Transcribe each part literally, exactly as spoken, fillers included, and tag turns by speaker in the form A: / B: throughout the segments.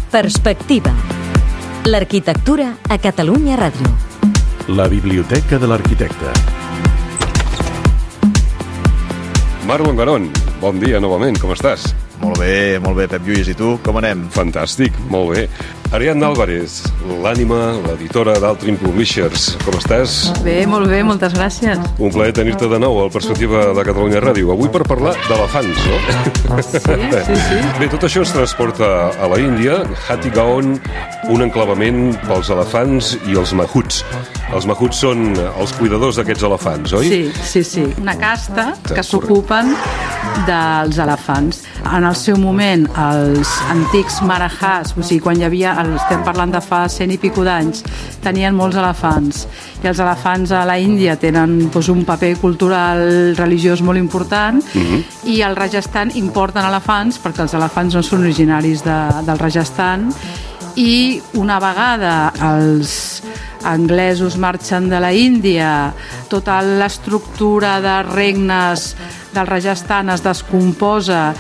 A: Perspectiva. L'arquitectura a Catalunya Ràdio.
B: La biblioteca de l'arquitecte.
C: Marlon Garón, bon dia novament, com estàs?
D: Molt bé, molt bé, Pep Lluís, i tu, com anem?
C: Fantàstic, molt bé. Ariadna Álvarez, l'ànima, l'editora d'Altrim Publishers, com estàs?
E: Bé, molt bé, moltes gràcies.
C: Un plaer tenir-te de nou al Perspectiva de Catalunya Ràdio. Avui per parlar d'elefants, no?
E: Sí, sí, sí.
C: Bé, tot això es transporta a la Índia, Hathi Gaon, un enclavament pels elefants i els mahuts. Els mahuts són els cuidadors d'aquests elefants, oi?
E: Sí, sí, sí. Una casta que s'ocupen dels elefants. En el seu moment, els antics marahas, o sigui, quan hi havia, estem parlant de fa cent i pico d'anys, tenien molts elefants. I els elefants a la Índia tenen doncs, un paper cultural religiós molt important, uh-huh. i al Rajasthan importen elefants, perquè els elefants no són originaris de, del Rajasthan, i una vegada els anglesos marxen de la Índia, tota l'estructura de regnes del Rajasthan es descomposa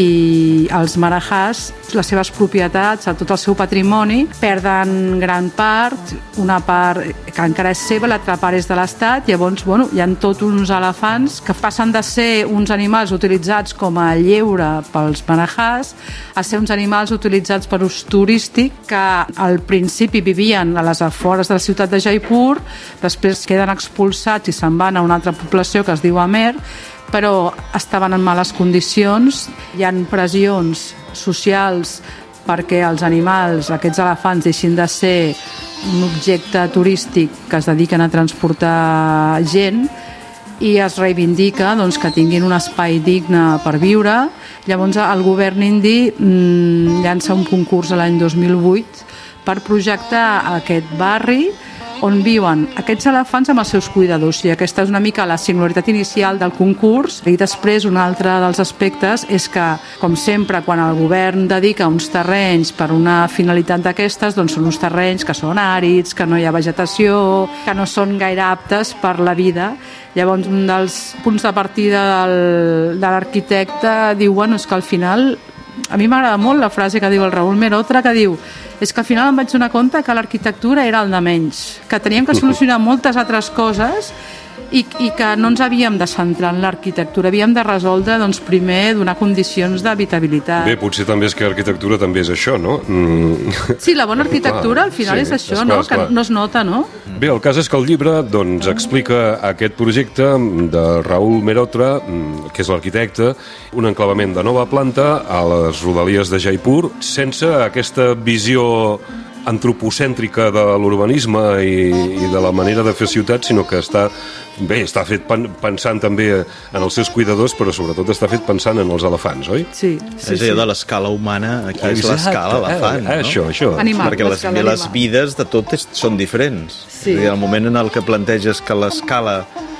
E: i els marahas, les seves propietats, tot el seu patrimoni, perden gran part, una part que encara és seva, l'altra part és de l'Estat. Llavors, bueno, hi ha tots uns elefants que passen de ser uns animals utilitzats com a lleure pels marahas a ser uns animals utilitzats per ús turístic, que al principi vivien a les afores de la ciutat de Jaipur, després queden expulsats i se'n van a una altra població que es diu Amer, però estaven en males condicions. Hi ha pressions socials perquè els animals, aquests elefants, deixin de ser un objecte turístic que es dediquen a transportar gent, i es reivindica doncs, que tinguin un espai digne per viure. Llavors el govern indi mmm, llança un concurs l'any dos mil vuit per projectar aquest barri on viuen aquests elefants amb els seus cuidadors. I aquesta és una mica la singularitat inicial del concurs. I després un altre dels aspectes és que, com sempre, quan el govern dedica uns terrenys per una finalitat d'aquestes, doncs són uns terrenys que són àrids, que no hi ha vegetació, que no són gaire aptes per la vida. Llavors, un dels punts de partida del, de l'arquitecte diu, bueno, és que al final, a mi m'agrada molt la frase que diu el Raül Merotra, que diu, és que al final em vaig donar compte que l'arquitectura era el de menys, que teníem que solucionar moltes altres coses i, i que no ens havíem de centrar en l'arquitectura, havíem de resoldre doncs, primer donar condicions d'habitabilitat.
C: Bé, potser també és que l'arquitectura també és això, no? Mm.
E: Sí, la bona arquitectura al final sí, és això, esclar, no? Esclar. Que no es nota, no?
C: Bé, el cas és que el llibre doncs, explica aquest projecte de Raül Merotra, que és l'arquitecte, un enclavament de nova planta a les rodalies de Jaipur, sense aquesta visió antropocèntrica de l'urbanisme i, i de la manera de fer ciutat, sinó que està, bé, està fet pensant també en els seus cuidadors, però sobretot està fet pensant en els elefants, oi?
E: Sí, sí,
D: és allò de l'escala humana, aquí és l'escala elefant,
C: eh, eh,
D: no?
C: Això, això.
E: Animal,
D: perquè les, les vides de tot és, són diferents.
E: Sí.
D: Dir, el moment en el que planteges que l'escala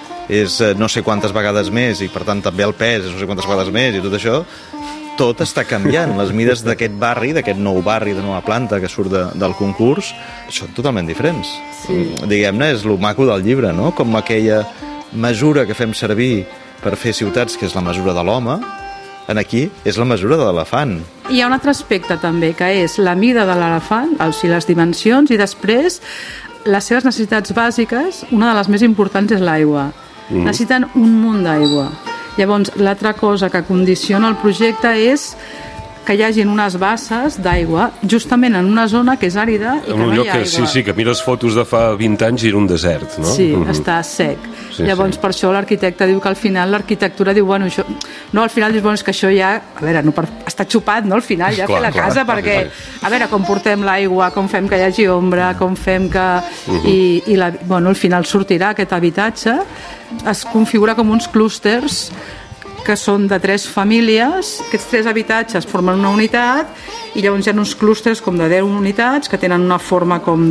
D: és no sé quantes vegades més i per tant també el pes és no sé quantes vegades més i tot això, tot està canviant. Les mides d'aquest barri, d'aquest nou barri de nova planta que surt de, del concurs, són totalment diferents.
E: Sí.
D: Diguem-ne, és lo maco del llibre, no? Com aquella mesura que fem servir per fer ciutats, que és la mesura de l'home, en aquí és la mesura de l'elefant.
E: Hi ha un altre aspecte també, que és la mida de l'elefant, o sigui, les dimensions, i després les seves necessitats bàsiques. Una de les més importants és l'aigua. Mm. Necessiten un munt d'aigua. Llavors, l'altra cosa que condiciona el projecte és que hi hagin unes basses d'aigua justament en una zona que és àrida i que no hi ha aigua.
C: Sí, sí, que mires fotos de fa vint anys i era un desert, no?
E: Sí,
C: uh-huh.
E: està sec.
C: Sí,
E: Llavors, sí. Per això l'arquitecte diu que al final l'arquitectura diu, bueno, això... No, al final dius, bueno, és que això ja... A veure, no per... està xupat, no?, al final, ja clar, fer la clar, casa, clar, perquè... Clar. A veure, com portem l'aigua, com fem que hi hagi ombra, com fem que... Uh-huh. I, i la... bueno, al final sortirà aquest habitatge, es configura com uns clústers que són de tres famílies. Aquests tres habitatges formen una unitat i llavors hi ha uns clústers com de deu unitats que tenen una forma com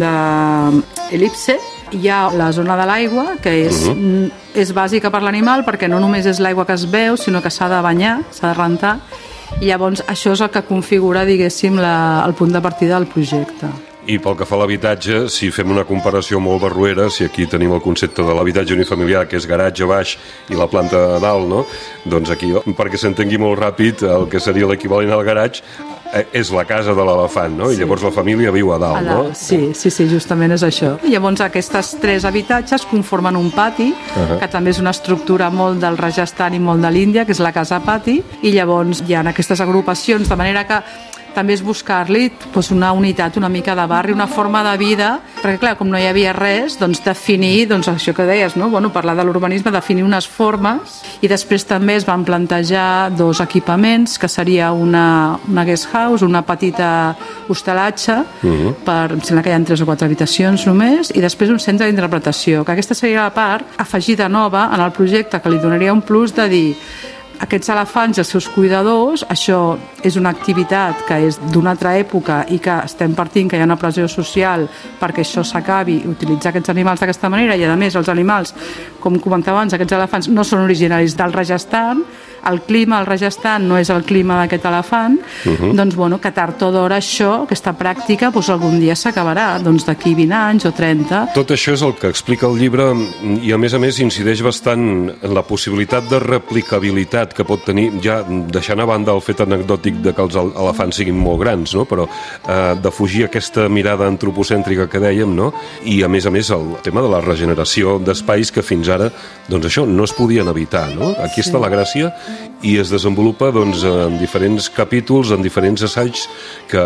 E: d'elipse. Hi ha la zona de l'aigua, que és, uh-huh. és bàsica per l'animal perquè no només és l'aigua que es veu, sinó que s'ha de banyar, s'ha de rentar, i llavors això és el que configura, diguéssim, la, el punt de partida del projecte.
C: I pel que fa a l'habitatge, si fem una comparació molt barruera, si aquí tenim el concepte de l'habitatge unifamiliar, que és garatge baix i la planta dalt, no? Doncs aquí, perquè s'entengui molt ràpid, el que seria l'equivalent al garatge, és la casa de l'elefant, no? I
E: Sí.
C: llavors la família viu a dalt,
E: A dalt,
C: no?
E: sí, sí, sí, justament és això. I llavors aquestes tres habitatges conformen un pati,
C: Uh-huh.
E: que també és una estructura molt del Rajasthan i molt de l'Índia, que és la casa pati, i llavors hi ha aquestes agrupacions, de manera que també és buscar-li doncs, una unitat una mica de barri, una forma de vida, perquè clar, com no hi havia res, doncs definir, doncs això que deies, no? Bueno, parlar de l'urbanisme, definir unes formes, i després també es van plantejar dos equipaments, que seria una, una guest house, una petita hostalatge, uh-huh. per, em sembla que hi ha tres o quatre habitacions només, i després un centre d'interpretació, que aquesta seria la part afegida nova en el projecte, que li donaria un plus de dir aquests elefants i els seus cuidadors, això és una activitat que és d'una altra època i que estem partint que hi ha una pressió social perquè això s'acabi, utilitzar aquests animals d'aquesta manera, i a més els animals, com comentava abans, aquests elefants no són originaris del Rajasthan, el clima al Rajasthan no és el clima d'aquest elefant, uh-huh. doncs bueno, que tard o d'hora això, aquesta pràctica, doncs algun dia s'acabarà, doncs d'aquí vint anys o trenta.
C: Tot això és el que explica el llibre i a més a més incideix bastant en la possibilitat de replicabilitat que pot tenir, ja deixant a banda el fet anecdòtic de que els elefants siguin molt grans, no? Però eh, de fugir aquesta mirada antropocèntrica que dèiem, no? I a més a més el tema de la regeneració d'espais que fins ara, doncs això, no es podien evitar, no? Aquí
E: Sí.
C: està la gràcia i es desenvolupa doncs, en diferents capítols, en diferents assaigs que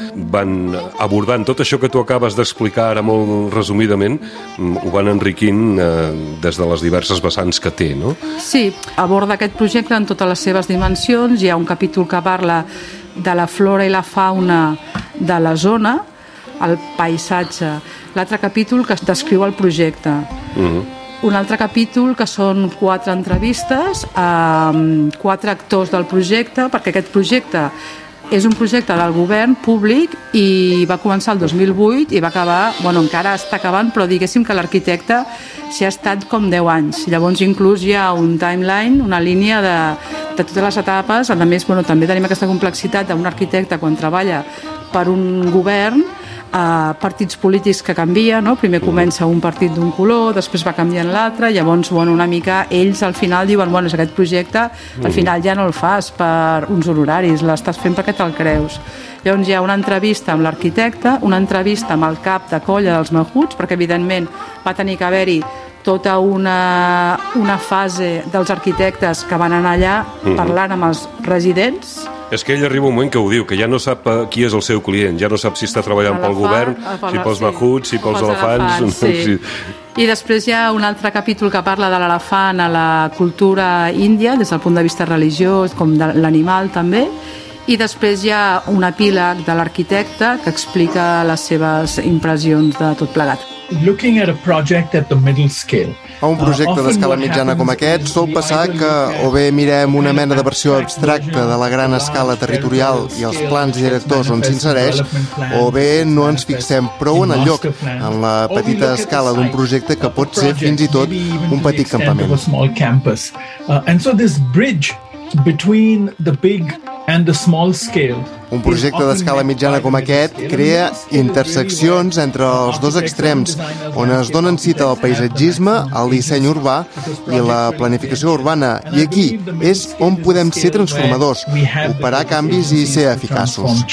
C: van abordant tot això que tu acabes d'explicar ara molt resumidament, ho van enriquint eh, des de les diverses vessants que té, no?
E: Sí, aborda aquest projecte en totes les seves dimensions. Hi ha un capítol que parla de la flora i la fauna de la zona, el paisatge. L'altre capítol que descriu el projecte.
C: Uh-huh.
E: Un altre capítol que són quatre entrevistes a quatre actors del projecte, perquè aquest projecte és un projecte del govern públic i va començar el dos mil vuit i va acabar, bueno, encara està acabant, però diguéssim que l'arquitecte s'hi ha estat com deu anys. Llavors inclús hi ha un timeline, una línia de, de totes les etapes. A més, bueno, també tenim aquesta complexitat d'un arquitecte quan treballa per un govern, Uh, partits polítics que canvien, no? Primer comença un partit d'un color, després va canviant l'altre, llavors bueno, una mica ells al final diuen, bueno, és aquest projecte al final ja no el fas per uns honoraris, l'estàs fent perquè te'l creus. Llavors hi ha una entrevista amb l'arquitecte, una entrevista amb el cap de colla dels Mahuts, perquè evidentment va tenir que haver-hi tota una, una fase dels arquitectes que van anar allà parlant amb els residents.
C: És que ell arriba un moment que ho diu, que ja no sap qui és el seu client, ja no sap si està treballant pel govern, si pels mahuts, si pels elefants...
E: Sí. I després hi ha un altre capítol que parla de l'elefant a la cultura índia, des del punt de vista religiós, com de l'animal també, i després hi ha un epíleg de l'arquitecte que explica les seves impressions de tot plegat.
F: Looking at a project at the middle scale.
G: A un projecte d'escala mitjana com aquest sol passar que o bé mirem una mena de versió abstracta de la gran escala territorial i els plans directors on s'insereix, o bé no ens fixem prou en el lloc, en la petita escala d'un projecte que pot ser fins i tot un petit campament.
F: And so this bridge between the big and the small scale.
G: Un projecte d'escala mitjana com aquest crea interseccions entre els dos extrems, on es donen cita al paisatgisme, al disseny urbà i la planificació urbana. I aquí és on podem ser transformadors, operar canvis i ser eficaços.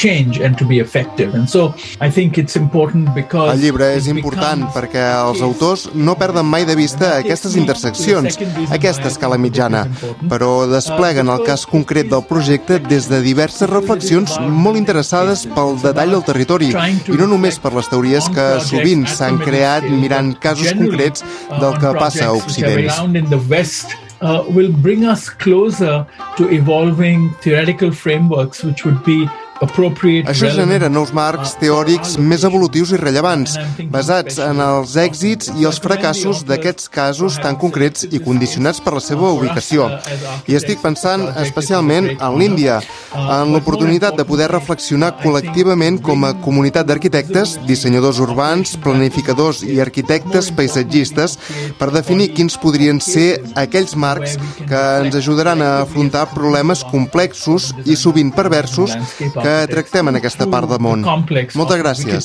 G: El llibre és important perquè els autors no perden mai de vista aquestes interseccions, aquesta escala mitjana, però despleguen el cas concret del projecte des de diverses reflexions molt interessades pel detall del territori i no només per les teories que sovint s'han creat mirant casos concrets del que passa a Occident.
F: Uh, will bring us closer to evolving theoretical frameworks which would be
G: Això genera nous marcs teòrics més evolutius i rellevants, basats en els èxits i els fracassos d'aquests casos tan concrets i condicionats per la seva ubicació. I estic pensant especialment en l'Índia, en l'oportunitat de poder reflexionar col·lectivament com a comunitat d'arquitectes, dissenyadors urbans, planificadors i arquitectes paisatgistes per definir quins podrien ser aquells marcs que ens ajudaran a afrontar problemes complexos i sovint perversos que que tractem en aquesta part del món. Moltes gràcies.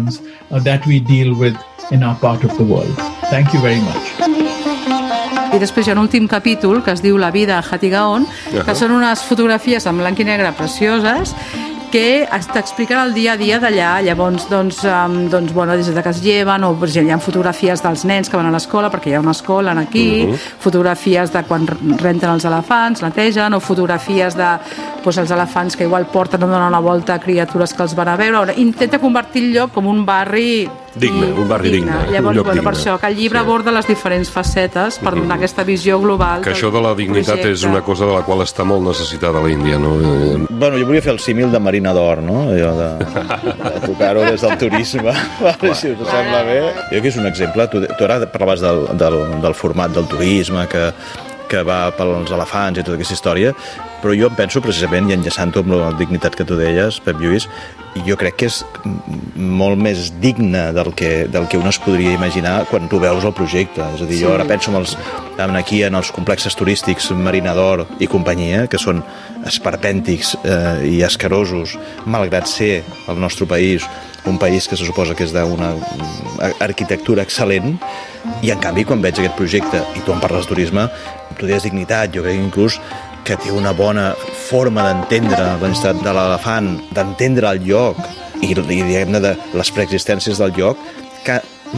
E: I després hi ha un últim capítol que es diu La vida a Hattigaon, que són unes fotografies en blanc i negre precioses que t'expliquen el dia a dia d'allà. Llavors, doncs, um, doncs, bueno, des de que es lleven, o per exemple, hi ha fotografies dels nens que van a l'escola, perquè hi ha una escola aquí, uh-huh. fotografies de quan renten els elefants, netegen, o fotografies de doncs, els elefants que igual porten a donar una volta a criatures que els van a veure. Intenta convertir el lloc com un barri
C: digne, un barri digne. digne.
E: Llavors,
C: un lloc
E: bueno,
C: digne.
E: Per això, que el llibre sí. aborda les diferents facetes per donar aquesta visió global.
C: Que això de la dignitat
E: projecte.
C: És una cosa de la qual està molt necessitada a l'Índia, no?
D: Bueno, jo volia fer el símil de Marina d'Or, no? Allò de, de tocar-ho des del turisme, si us sembla bé. Jo crec que és un exemple. Tu, tu ara parlaves del, del, del format del turisme, que, que va pels elefants i tota aquesta història, però jo em penso precisament, i enllaçant-ho amb la dignitat que tu deies, Pep Lluís, jo crec que és molt més digne del que, del que un es podria imaginar quan tu veus el projecte. És a dir, sí. jo ara penso en els, en aquí en els complexes turístics Marina d'Or i companyia, que són esperpèntics eh, i escarosos, malgrat ser el nostre país un país que se suposa que és d'una arquitectura excel·lent, i en canvi quan veig aquest projecte, i tu em parles de turisme, tu deies dignitat, jo crec inclús que té una bona forma d'entendre la necessitat de l'elefant, d'entendre el lloc i, i diguem-ne de les preexistències del lloc, que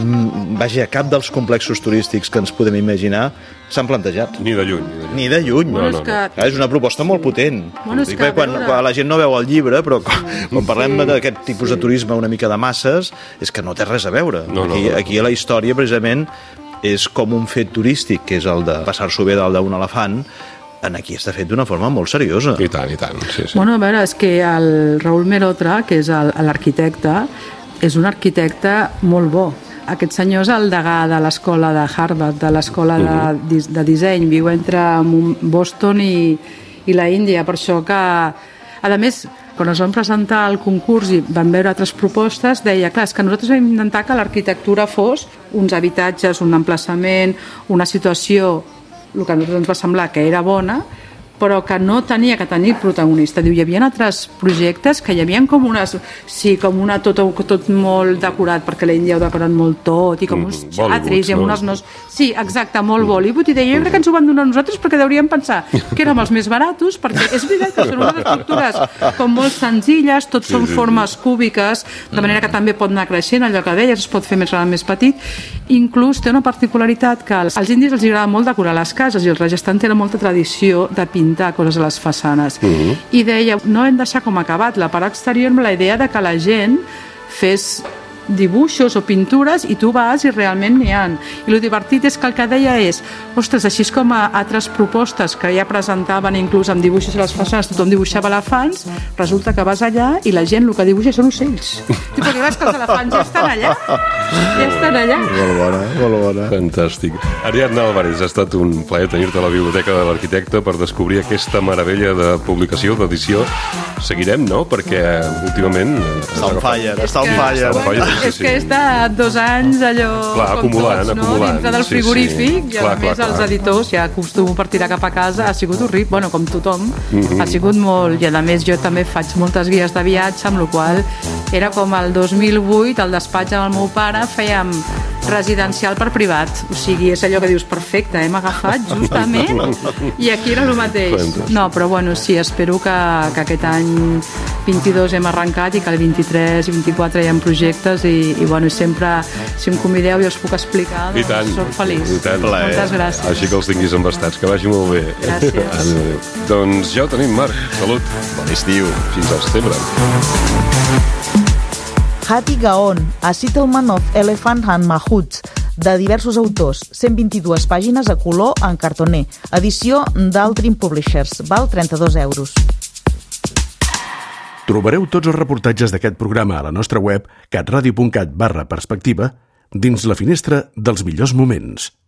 D: vaja, cap dels complexos turístics que ens podem imaginar s'han plantejat.
C: Ni de lluny. Ni de lluny.
D: Ni de lluny.
E: Bueno, és, que...
D: ah, és una proposta molt potent.
E: Bueno, és que
D: quan,
E: veure...
D: quan la gent no veu el llibre, però quan, quan parlem sí, d'aquest tipus sí. de turisme una mica de masses, és que no té res a veure.
C: No,
D: aquí,
C: no, no.
D: aquí la història, precisament, és com un fet turístic, que és el de passar-s'ho bé dalt d'un elefant, aquí està fet d'una forma molt seriosa.
C: I tant, i tant. Sí, sí.
E: Bueno, a veure, és que el Raúl Merotra, que és l'arquitecte, és un arquitecte molt bo. Aquest senyor és el degà de l'escola de Harvard, de l'escola de, de disseny, viu entre Boston i, i la Índia, per això que, a més, quan es van presentar al concurs i van veure altres propostes, deia, clar, és que nosaltres vam intentar que l'arquitectura fos uns habitatges, un emplaçament, una situació, el que a nosaltres ens va semblar que era bona, però que no tenia que tenir protagonista. Diu, hi havia altres projectes que hi havia com unes, sí, com una tot, tot molt decorat, perquè l'Índia ho decoren molt tot, i com mm, uns xatris, i amb unes nos... Sí, exacte, molt mm. Bollywood, i deia, jo crec que ens ho van donar a nosaltres perquè hauríem pensar que érem els més baratos, perquè és veritat que són unes estructures com molt senzilles, tots sí, són sí, formes sí. cúbiques, de manera que també pot anar creixent, allò que deies, es pot fer més gran, més petit. Inclús té una particularitat que als indis els agrada molt decorar les cases, i els rajasthans tenen molta tradició de pintar coses a les façanes. Uh-huh. I deia, no hem de deixar com acabat la part exterior amb la idea de que la gent fes dibuixos o pintures i tu vas i realment n'hi ha. I el divertit és que el que deia és, ostres, així és com a altres propostes que ja presentaven inclús amb dibuixos a les façanes, tothom dibuixava elefants, resulta que vas allà i la gent el que dibuixa són ocells. I perquè veus que els elefants ja estan allà, ja estan allà.
D: Molt bona, molt bona.
C: Fantàstic. Ariadna Álvarez, ha estat un plaer tenir-te a la Biblioteca de l'Arquitecte per descobrir aquesta meravella de publicació, d'edició. Seguirem, no? Perquè últimament...
D: Està on fire, està on fire.
E: Sí, és que he estat dos anys allò clar, com
C: acumulant,
E: tots, no?
C: acumulant.
E: Dintre del frigorífic, sí, sí. I a clar, més clar, els editors, ja acostumo per tirar cap a casa, ha sigut horrible, bueno, com tothom, mm-hmm. ha sigut molt, i a més jo també faig moltes guies de viatge, amb la qual era com el dos mil vuit, al despatx amb el meu pare fèiem residencial per privat, o sigui, és allò que dius, perfecte, hem agafat justament, i aquí era el mateix. No, però bueno, sí, espero que, que aquest any vint-i-dos hem arrencat i que el vint-i-tres i vint-i-quatre hi ha projectes i, i bueno, sempre, si em convideu i us puc explicar, doncs tant, soc feliç. Moltes gràcies.
C: Així que els tinguis embastats, que vagi molt bé.
E: Gràcies.
C: Adéu, adéu. Doncs ja ho tenim, Marc. Salut.
D: Bon estiu.
C: Fins al setembre.
H: Hati Gaon, A Settlement of Elephant and Mahouts, de diversos autors, cent vint-i-dues pàgines a color en cartoner, edició d'Altrim Publishers, val trenta-dos euros.
B: Trobareu tots els reportatges d'aquest programa a la nostra web catradio punt cat barra perspectiva dins la finestra dels millors moments.